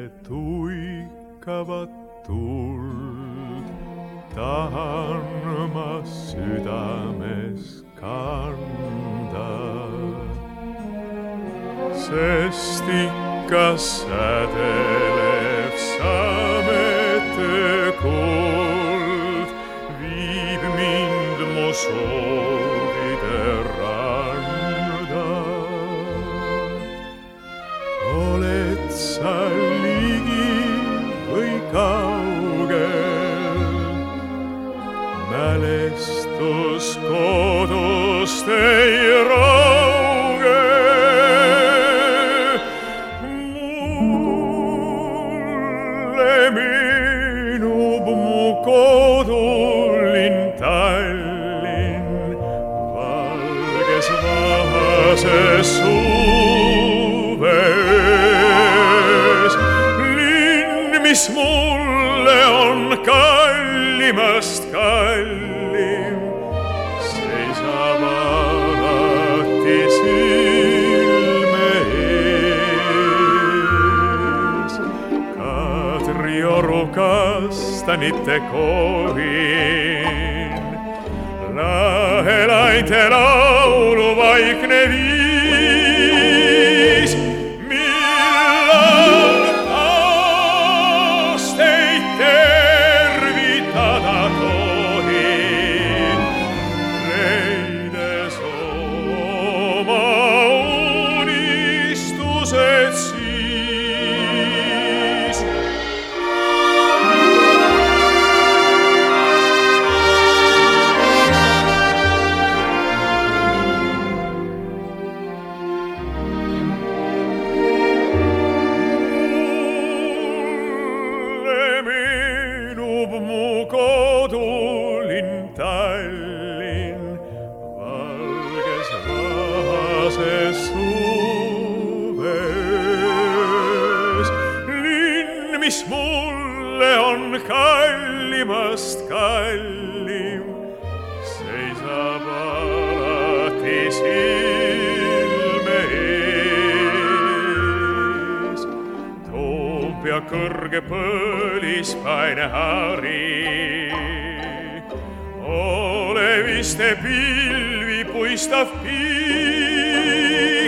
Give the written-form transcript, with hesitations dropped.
tuikavat tuld tahan ma südames kanda, sest ikka sädelev saamete kuld viib mind mu soovide randa. Oled sa ligi või kaugel, mälestus kodust ei rauge. Mulle meenub mu kodulinn Tallinn, valges vahases suveöös. Linn, mis mulle on kallimast kallim, seisab alati silme ees. Kadrioru kastanite kohin, lahelainte laulu vaikne viis. Millal taas teid tervitada tohin, leides oma unistused siis. Mu kodulinn Tallinn, valges vahases suveöös. Linn, mis mulle on kallimast kallim, seisab alati silme ees. Toompea kõrge põlispaine hari, oleviste pilvi puistav piir.